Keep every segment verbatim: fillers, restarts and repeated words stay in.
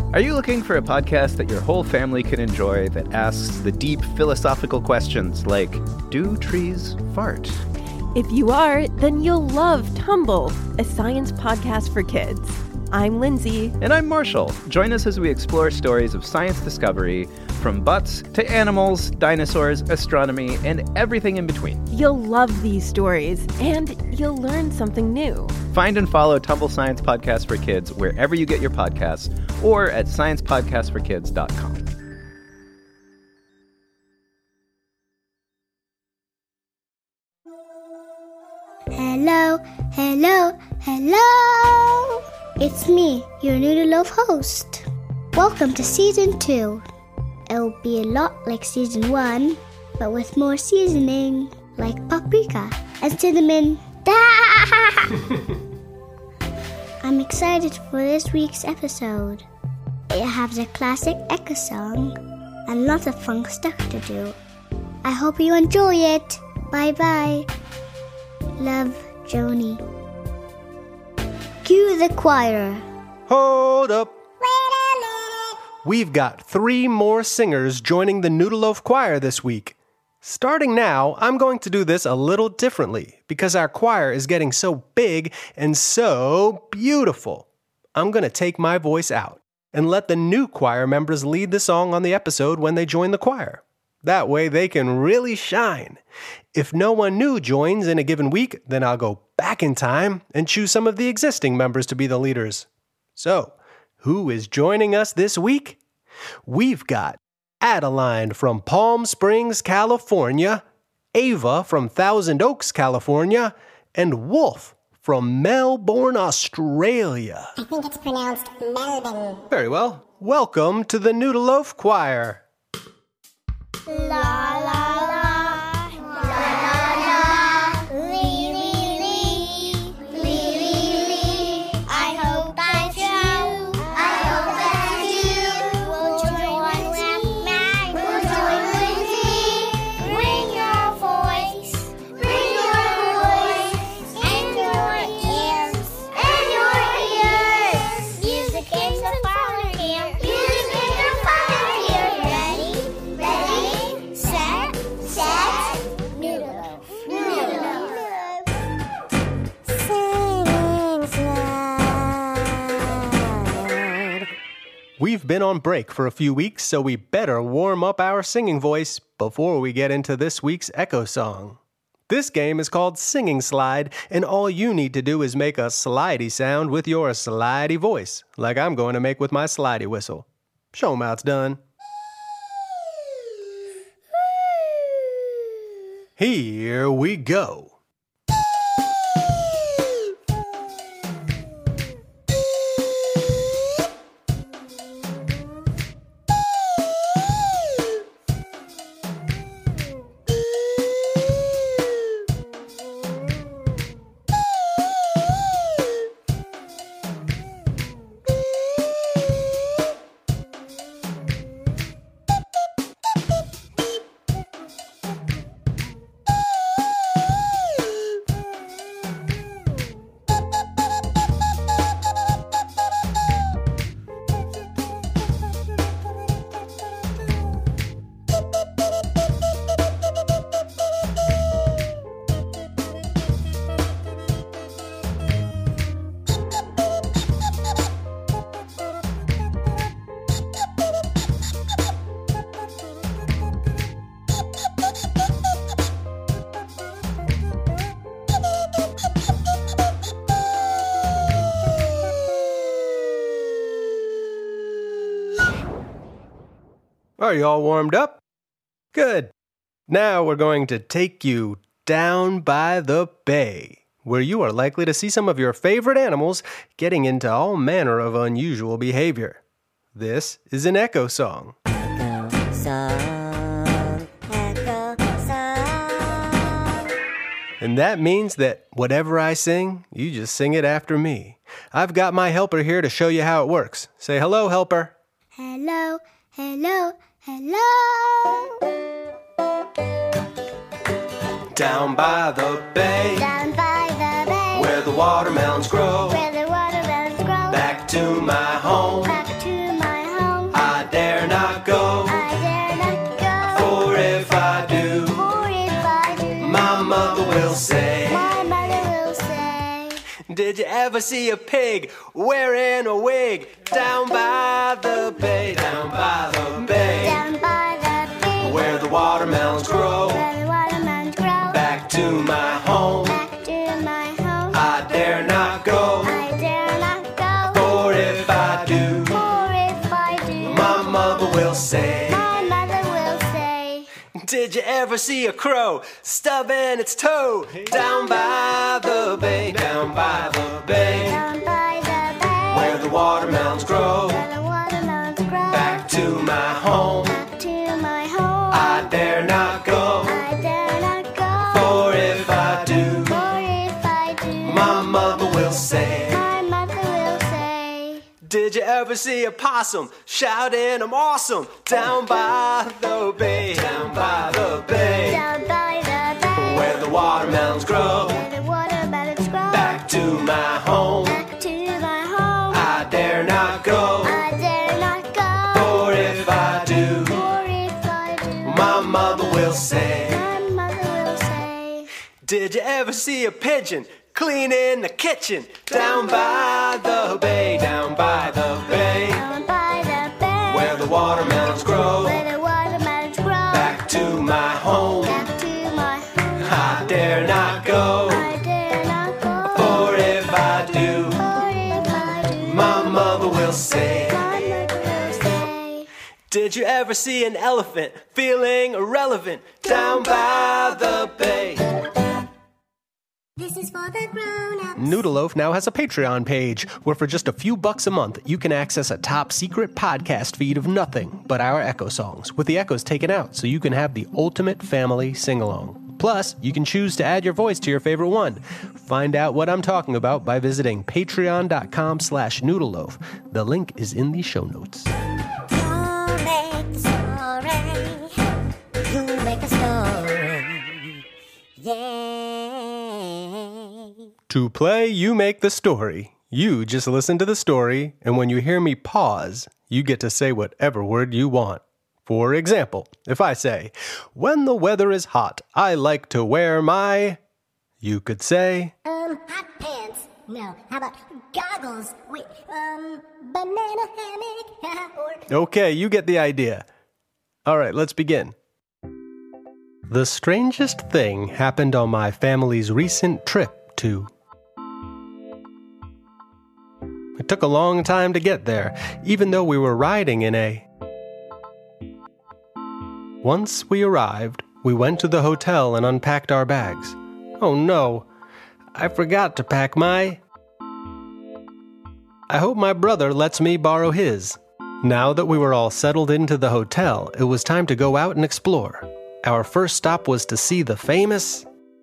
Are you looking for a podcast that your whole family can enjoy that asks the deep philosophical questions like, do trees fart? If you are, then you'll love Tumble, a science podcast for kids. I'm Lindsay. And I'm Marshall. Join us as we explore stories of science discovery, from butts to animals, dinosaurs, astronomy, and everything in between. You'll love these stories, and you'll learn something new. Find and follow Tumble Science Podcast for Kids wherever you get your podcasts, or at science podcast for kids dot com. Hello, hello, hello! It's me, your Noodleloaf host. Welcome to Season two. It'll be a lot like Season one, but with more seasoning, like paprika and cinnamon. I'm excited for this week's episode. It has a classic Echo song and lots of fun stuff to do. I hope you enjoy it. Bye-bye. Love, Joni. Cue the choir. Hold up. We've got three more singers joining the Noodleloaf Choir this week. Starting now, I'm going to do this a little differently because our choir is getting so big and so beautiful. I'm going to take my voice out and let the new choir members lead the song on the episode when they join the choir. That way they can really shine. If no one new joins in a given week, then I'll go back in time and choose some of the existing members to be the leaders. So, who is joining us this week? We've got Adeline from Palm Springs, California, Ava from Thousand Oaks, California, and Wolf from Melbourne, Australia. I think it's pronounced Melbourne. Very well. Welcome to the Noodleloaf Choir. La la la, la la la, lee lee lee, lee lee lee. I hope that you, I hope that you will join with Mag, will join with me. Bring your voice, bring your voice, and your ears, and your ears. Music is the fun here, music is the fun here. Ready, ready. Set, set, Noodleloaf, Noodleloaf. Singing slide. We've been on break for a few weeks, so we better warm up our singing voice before we get into this week's Echo song. This game is called Singing Slide, and all you need to do is make a slidey sound with your slidey voice, like I'm going to make with my slidey whistle. Show 'em how it's done. Here we go. Are you all warmed up? Good. Now we're going to take you down by the bay, where you are likely to see some of your favorite animals getting into all manner of unusual behavior. This is an Echo song. Echo song, echo song. And that means that whatever I sing, you just sing it after me. I've got my helper here to show you how it works. Say hello, helper. Hello, hello, hello. Down by the bay, Down by the bay, where the watermelons grow. where the watermelons grow. Back to my home, Back to my Did you ever see a pig wearing a wig down by the bay, down by the bay, Down by the bay, where the watermelons grow? where the watermelons grow. Back to my home, Back to my home. I dare not go, I dare not go. for if I do, For if I do, my mother will say. my mother will say. Did you ever see a crow stubbing its toe down by the bay, down by the bay, Down by the bay, where the watermelons grow? where the watermelons grow. Back to my home, Back to my home. I dare not go, I dare not go. for if I do, For if I do, my mother will say. my mother will say. Did you ever see a possum shouting, I'm awesome, down by the bay, down by the bay, Down by the bay, where the watermelons grow? where the watermelons grow. Back to my home, Back to my home. I dare not go, I dare not go. for if I do, For if I do, my mother will say. my mother will say. Did you ever see a pigeon cleaning the kitchen down by the bay, down by the bay, Down by the bay, where the watermelons grow? where the watermelons grow. Back to my home, Back to my home. I dare not go, I dare not go. for if I do, For if I do, my mother will say. my mother will say. Did you ever see an elephant feeling irrelevant down by the bay? This is for the grown-ups. Noodleloaf now has a Patreon page where for just a few bucks a month you can access a top secret podcast feed of nothing but our Echo songs, with the echoes taken out so you can have the ultimate family sing-along. Plus, you can choose to add your voice to your favorite one. Find out what I'm talking about by visiting patreon.com slash noodleloaf. The link is in the show notes. You make a story. You make a story. Yeah. To play You Make the Story, you just listen to the story, and when you hear me pause, you get to say whatever word you want. For example, if I say, when the weather is hot, I like to wear my... You could say, Um, hot pants. No, how about goggles? Wait, um, banana hammock? or okay, you get the idea. All right, let's begin. The strangest thing happened on my family's recent trip to... It took a long time to get there, even though we were riding in a... Once we arrived, we went to the hotel and unpacked our bags. Oh no, I forgot to pack my... I hope my brother lets me borrow his. Now that we were all settled into the hotel, it was time to go out and explore. Our first stop was to see the famous...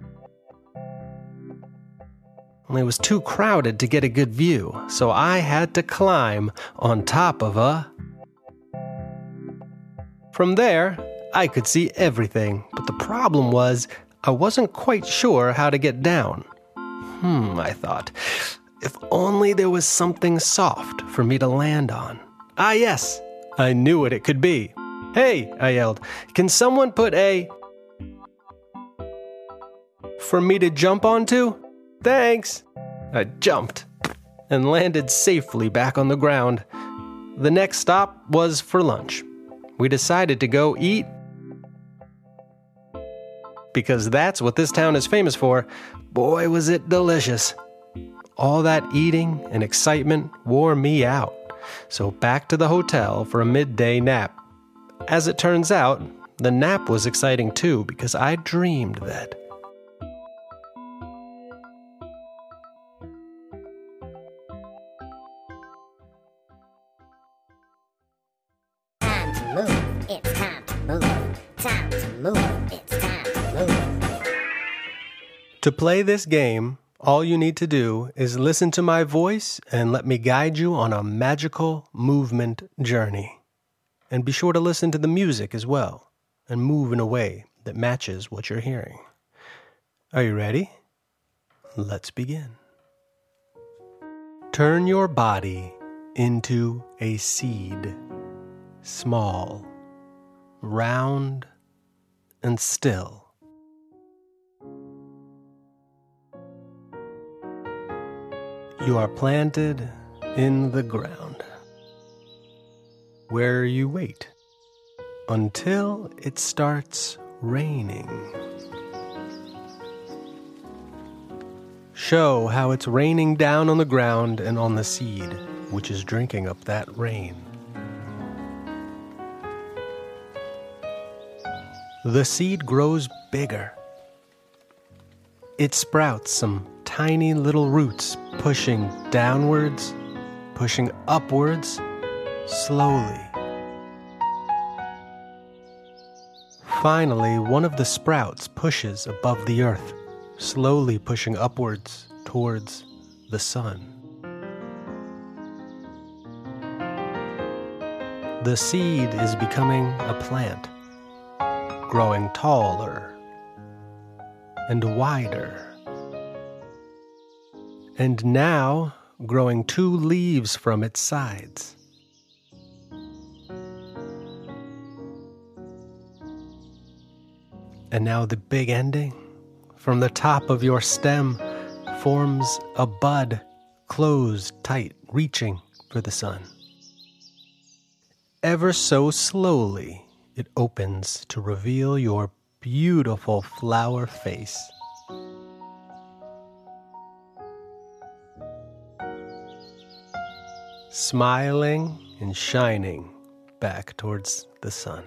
It was too crowded to get a good view, so I had to climb on top of a... From there, I could see everything, but the problem was I wasn't quite sure how to get down. Hmm, I thought, if only there was something soft for me to land on. Ah, yes, I knew what it could be. Hey, I yelled, can someone put a... for me to jump onto? Thanks. I jumped and landed safely back on the ground. The next stop was for lunch. We decided to go eat because that's what this town is famous for. Boy, was it delicious. All that eating and excitement wore me out. So back to the hotel for a midday nap. As it turns out, the nap was exciting too because I dreamed that... time to move. It's time to move. Time to move. It's time to move. To play this game, all you need to do is listen to my voice and let me guide you on a magical movement journey. And be sure to listen to the music as well, and move in a way that matches what you're hearing. Are you ready? Let's begin. Turn your body into a seed. Small, round, and still. You are planted in the ground, where you wait until it starts raining. Show how it's raining down on the ground and on the seed, which is drinking up that rain. The seed grows bigger. It sprouts some tiny little roots, pushing downwards, pushing upwards, slowly. Finally, one of the sprouts pushes above the earth, slowly pushing upwards towards the sun. The seed is becoming a plant, growing taller and wider. And now growing two leaves from its sides. And now the big ending. From the top of your stem forms a bud, closed tight, reaching for the sun. Ever so slowly, it opens to reveal your beautiful flower face. Smiling and shining back towards the sun.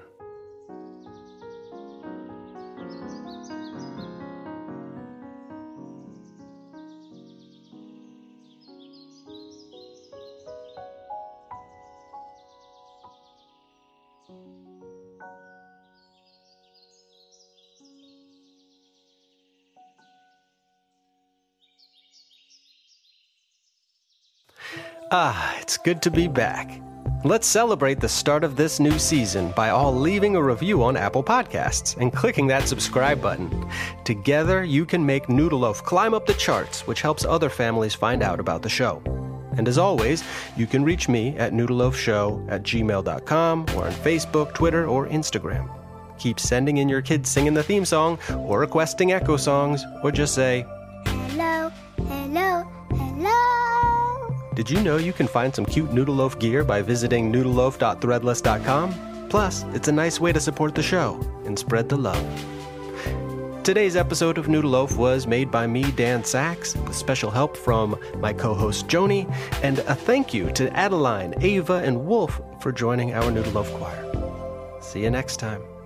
Ah, it's good to be back. Let's celebrate the start of this new season by all leaving a review on Apple Podcasts and clicking that subscribe button. Together, you can make Noodleloaf climb up the charts, which helps other families find out about the show. And as always, you can reach me at noodleloafshow at gmail dot com or on Facebook, Twitter, or Instagram. Keep sending in your kids singing the theme song or requesting echo songs, or just say, Hello, hello, hello. did you know you can find some cute Noodleloaf gear by visiting noodleloaf dot threadless dot com? Plus, it's a nice way to support the show and spread the love. Today's episode of Noodleloaf was made by me, Dan Sachs, with special help from my co-host Joni, and a thank you to Adeline, Ava, and Wolf for joining our Noodleloaf choir. See you next time.